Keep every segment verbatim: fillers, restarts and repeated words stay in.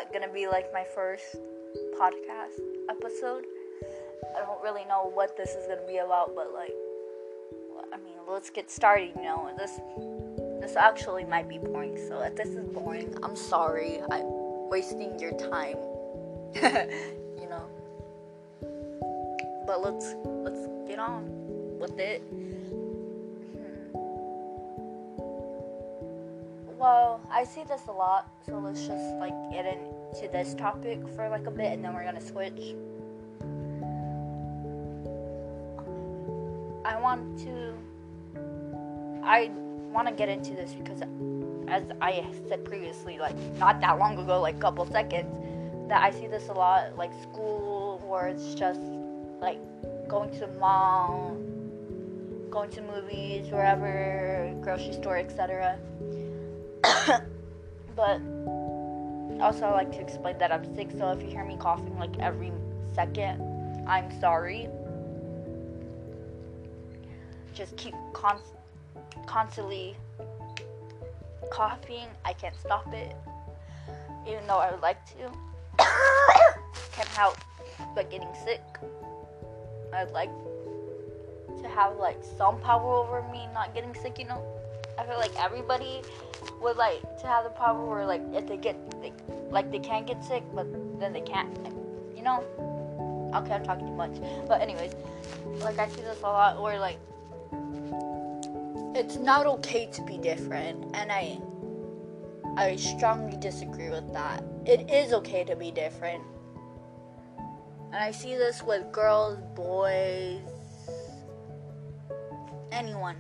gonna be like my first podcast episode. I don't really know what this is gonna be about, but like, I mean, let's get started. You know, this this actually might be boring. So if this is boring, I'm sorry. I'm wasting your time. You know. But let's let's get on with it. Well, I see this a lot, so let's just like get into this topic for like a bit, and then we're gonna switch. I want to, I want to get into this because, as I said previously, like not that long ago, like a couple seconds, that I see this a lot, like school, where it's just like going to the mall, going to movies, wherever, grocery store, et cetera. But also I like to explain that I'm sick, so if you hear me coughing like every second, I'm sorry. Just keep con- constantly coughing. I can't stop it, even though I would like to. Can't help but getting sick. I'd like to have like some power over me not getting sick, you know. I feel like everybody would like to have the power where like if they get they, like they can get sick, but then they can't, you know. Okay, I'm talking too much, but anyways, like I see this a lot where like it's not okay to be different, and I I strongly disagree with that. It is okay to be different, and I see this with girls, boys, anyone.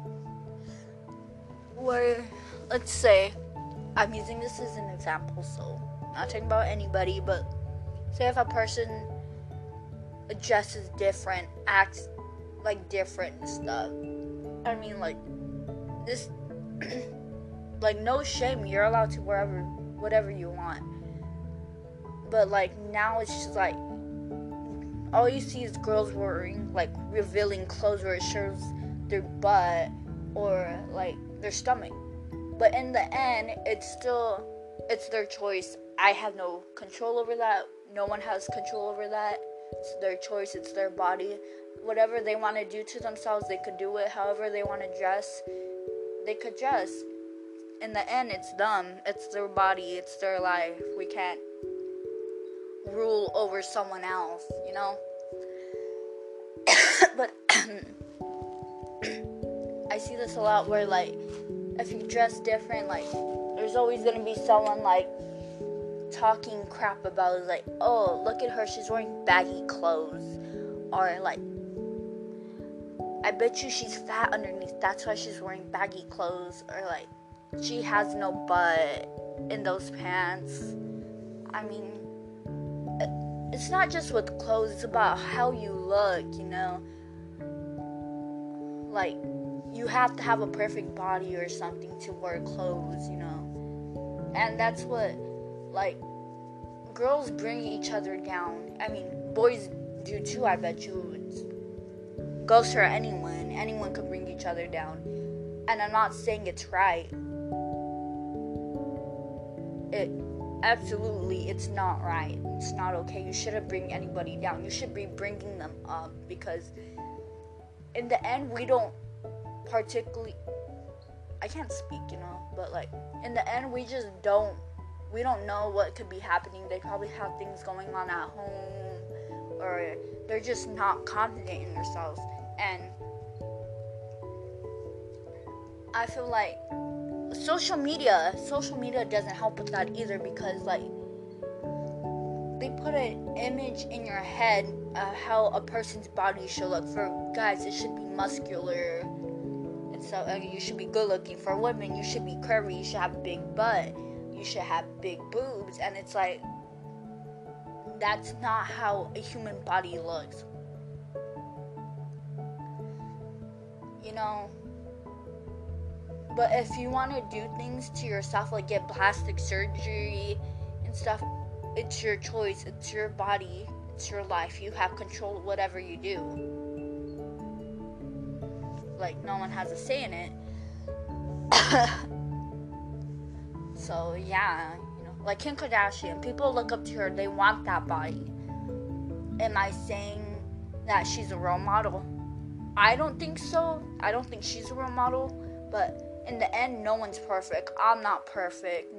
Where, let's say, I'm using this as an example, so I'm not talking about anybody, but say if a person dresses different, acts like different and stuff. I mean, like, this, like, no shame, you're allowed to wear whatever, whatever you want. But, like, now it's just like, all you see is girls wearing, like, revealing clothes where it shows their butt or, like, their stomach. But in the end, it's still, it's their choice. I have no control over that. No one has control over that. It's their choice. It's their body. Whatever they want to do to themselves, they could do it. However they want to dress, they could dress. In the end, it's them. It's their body. It's their life. We can't rule over someone else, you know? But I see this a lot where, like, if you dress different, like, there's always gonna be someone, like, talking crap about it, like, oh, look at her, she's wearing baggy clothes, or, like, I bet you she's fat underneath, that's why she's wearing baggy clothes, or, like, she has no butt in those pants. I mean, it's not just with clothes, it's about how you look, you know? Like, you have to have a perfect body or something to wear clothes, you know? And that's what, like, girls bring each other down. I mean, boys do too, I bet you. It goes for anyone. Anyone could bring each other down. And I'm not saying it's right. It, absolutely, it's not right. It's not okay. You shouldn't bring anybody down. You should be bringing them up, because in the end, we don't particularly, I can't speak, you know, but like, in the end, we just don't, we don't know what could be happening. They probably have things going on at home, or they're just not confident in themselves, and I feel like social media, social media doesn't help with that either, because like, they put an image in your head of how a person's body should look. For guys, it should be muscular. And so uh, you should be good looking. For women, you should be curvy. You should have a big butt. You should have big boobs. And it's like, that's not how a human body looks. You know? But if you want to do things to yourself, like get plastic surgery and stuff, it's your choice. It's your body. It's your life. You have control of whatever you do. Like, no one has a say in it. So, yeah, you know, like Kim Kardashian, people look up to her, they want that body. Am I saying that she's a role model? I don't think so. I don't think she's a role model, but in the end, no one's perfect. I'm not perfect.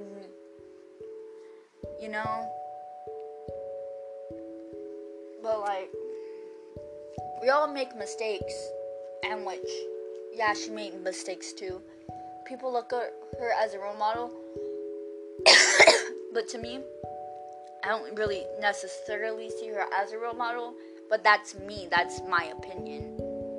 You know? But, like, we all make mistakes, and which, yeah, she made mistakes too. People look at her as a role model, but to me, I don't really necessarily see her as a role model, but that's me, that's my opinion.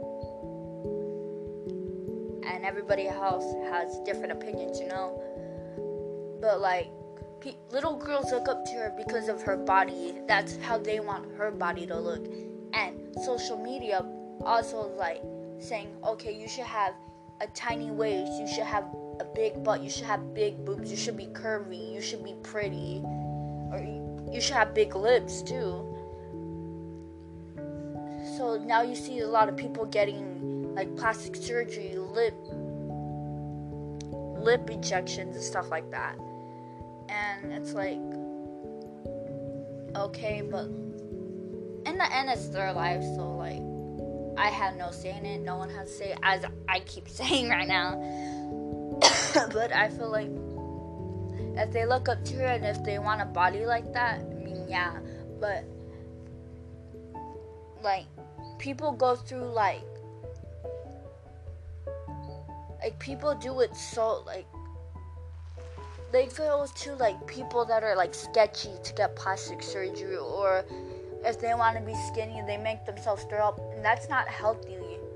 And everybody else has different opinions, you know? But, like, pe- little girls look up to her because of her body. That's how they want her body to look. And social media also is, like, saying, okay, you should have a tiny waist, you should have a big butt, you should have big boobs, you should be curvy, you should be pretty, or you should have big lips, too. So now you see a lot of people getting, like, plastic surgery, lip lip injections and stuff like that. And it's like, okay, but in the end, it's their life, so, like, I have no say in it. No one has to say, as I keep saying right now. But I feel like if they look up to her and if they want a body like that, I mean, yeah. But, like, people go through, like, like, people do it so, like, they go to, like, people that are, like, sketchy to get plastic surgery, or if they want to be skinny, they make themselves throw up, and that's not healthy.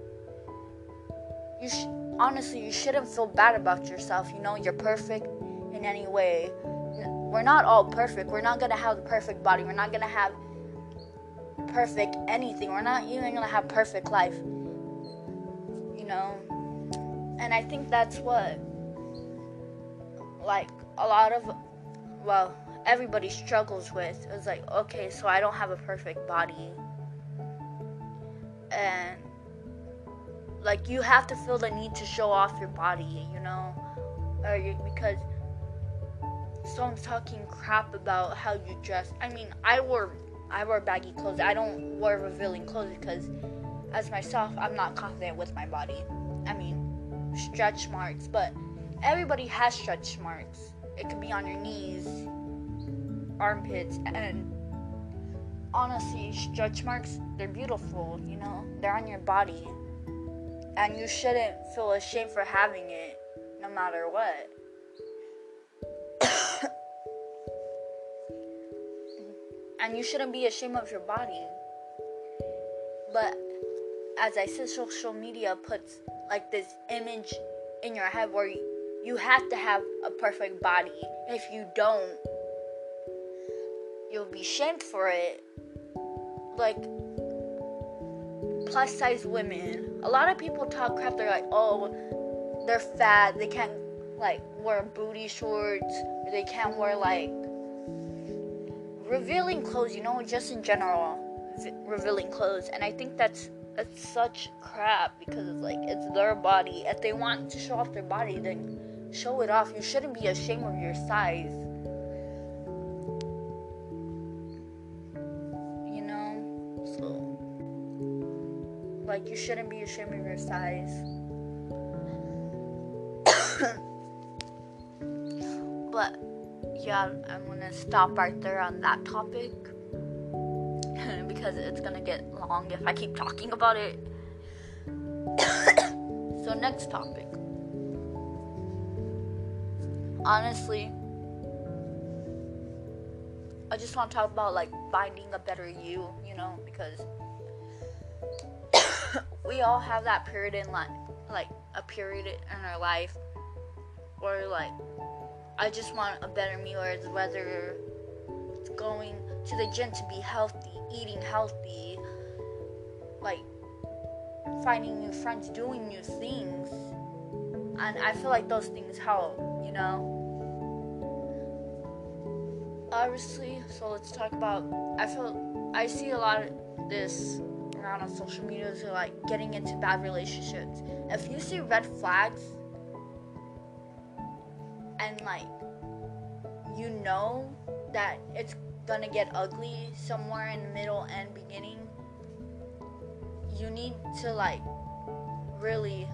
You sh- honestly, you shouldn't feel bad about yourself. You know, you're perfect in any way. We're not all perfect. We're not gonna have the perfect body. We're not gonna have perfect anything. We're not even gonna have perfect life. You know, and I think that's what, like, a lot of, well, everybody struggles with. It's like, okay, so I don't have a perfect body, and, like, you have to feel the need to show off your body, you know, or you, because someone's talking crap about how you dress. I mean, I wear, I wear baggy clothes. I don't wear revealing clothes because, as myself, I'm not confident with my body. I mean, stretch marks, but everybody has stretch marks. It could be on your knees, armpits, and honestly, stretch marks, they're beautiful, you know, they're on your body, and you shouldn't feel ashamed for having it, no matter what. And you shouldn't be ashamed of your body. But as I said, social media puts, like, this image in your head where you, you have to have a perfect body. If you don't, you'll be shamed for it. Like, plus size women, a lot of people talk crap. They're like, oh, they're fat, they can't, like, wear booty shorts, or they can't wear, like, revealing clothes, you know, just in general, v- revealing clothes. And I think that's that's such crap, because it's like, it's their body. If they want to show off their body, then show it off. You shouldn't be ashamed of your size, you know. So, like, you shouldn't be ashamed of your size. But yeah, I'm gonna stop right there on that topic because it's gonna get long if I keep talking about it. So, next topic. Honestly, I just want to talk about, like, finding a better you, you know, because we all have that period in life, like, a period in our life where, like, I just want a better me, or whether it's going to the gym to be healthy, eating healthy, like, finding new friends, doing new things. And I feel like those things help, you know. Obviously, so let's talk about, I feel, I see a lot of this around on social media, so, like, getting into bad relationships. If you see red flags, and, like, you know that it's gonna get ugly somewhere in the middle and beginning, you need to like really,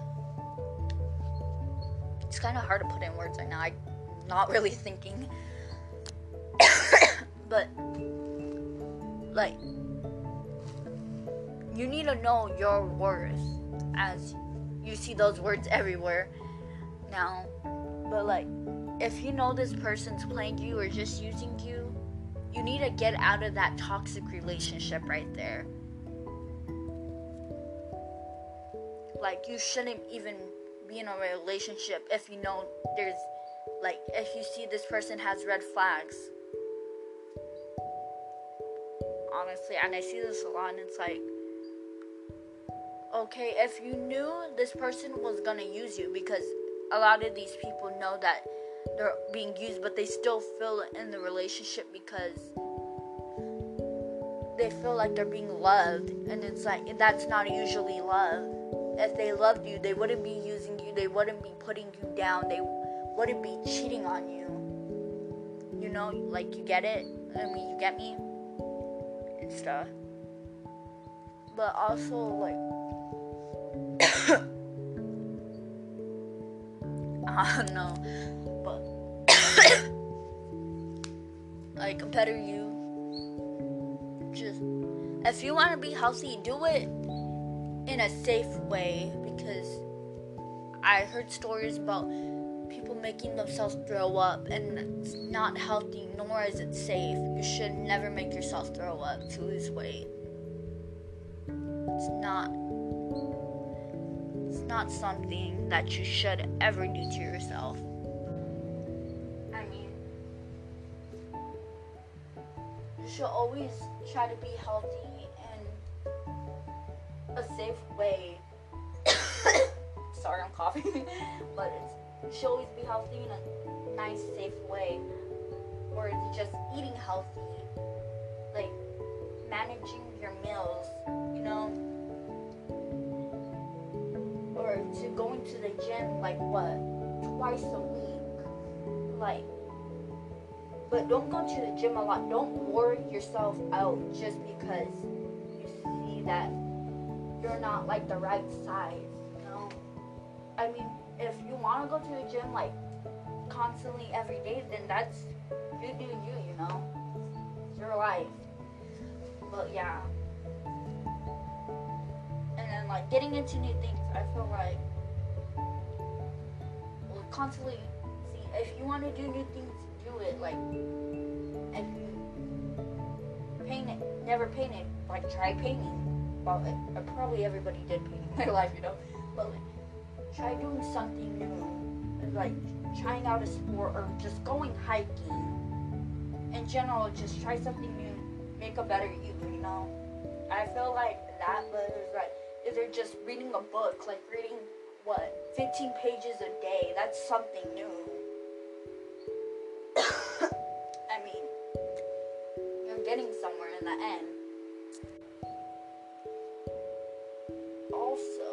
it's kind of hard to put in words right now, I'm not really thinking, but like, you need to know your worth as you see those words everywhere now. But like, if you know this person's playing you or just using you, you need to get out of that toxic relationship right there. Like, you shouldn't even be in a relationship if you know there's, like, if you see this person has red flags. Honestly, and I see this a lot, and it's like, okay, if you knew this person was gonna use you, because a lot of these people know that they're being used, but they still feel in the relationship because they feel like they're being loved, and it's like, that's not usually love. If they loved you, they wouldn't be using you, they wouldn't be putting you down, they wouldn't be cheating on you. You know, like, you get it? I mean, you get me? And stuff. But also, like, I don't know, but like, better you just, if you want to be healthy, do it in a safe way, because I heard stories about people making themselves throw up, and it's not healthy, nor is it safe. You should never make yourself throw up to lose weight. It's not It's not something that you should ever do to yourself. I mean, you should always try to be healthy in a safe way. Sorry, I'm coughing. But it's, you should always be healthy in a nice, safe way. Or it's just eating healthy. Like, managing your meals, you know? Or to going to the gym, like, what, twice a week, like, but don't go to the gym a lot. Don't wore yourself out just because you see that you're not, like, the right size, you know? I mean, if you want to go to the gym, like, constantly every day, then that's, you do you, you know? It's your life. But, yeah. And then, like, getting into new things, I feel like, well, constantly, see, if you want to do new things, do it. Like, if you paint it, never painted, like, try painting. Well, it, uh, probably everybody did paint in their life, you know, but, like, try doing something new, like, trying out a sport, or just going hiking. In general, just try something new, make a better you, you know? I feel like that, but it's like, either just reading a book, like reading, what, fifteen pages a day, that's something new. I mean, you're getting somewhere in the end. Also,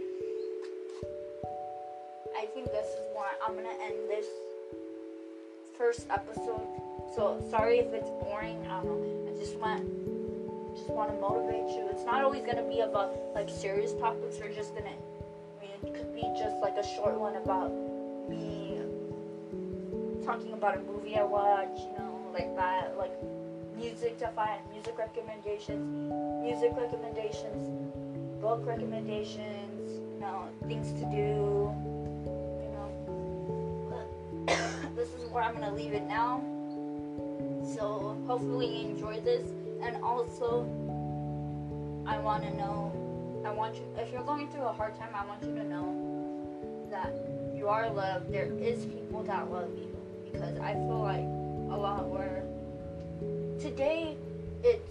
I think this is where I'm gonna end this first episode. So, sorry if it's boring, I don't know, I just want... just want to motivate you. It's not always going to be about, like, serious topics. We're just going to, I mean, it could be just, like, a short one about me talking about a movie I watch, you know, like that, like, music to find, music recommendations, music recommendations, book recommendations, you know, things to do, you know, but this is where I'm going to leave it now. So, hopefully you enjoyed this. And also, I want to know, I want you, if you're going through a hard time, I want you to know that you are loved. There is people that love you. Because I feel like a lot where, today, it's,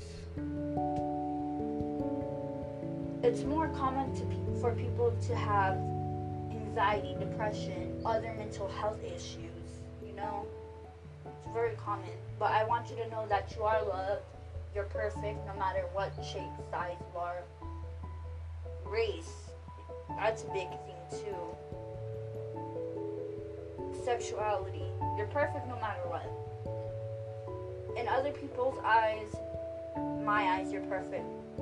it's more common to pe- for people to have anxiety, depression, other mental health issues, you know? It's very common. But I want you to know that you are loved. You're perfect no matter what shape, size you are. Race, that's a big thing too. Sexuality, you're perfect no matter what. in other people's eyes, my eyes, you're perfect.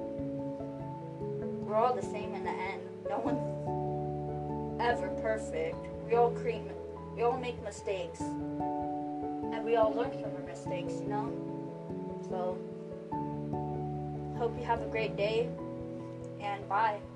We're all the same in the end. No one's ever perfect. We all create, we all make mistakes, and we all learn from our mistakes, you know? So, hope you have a great day, and bye.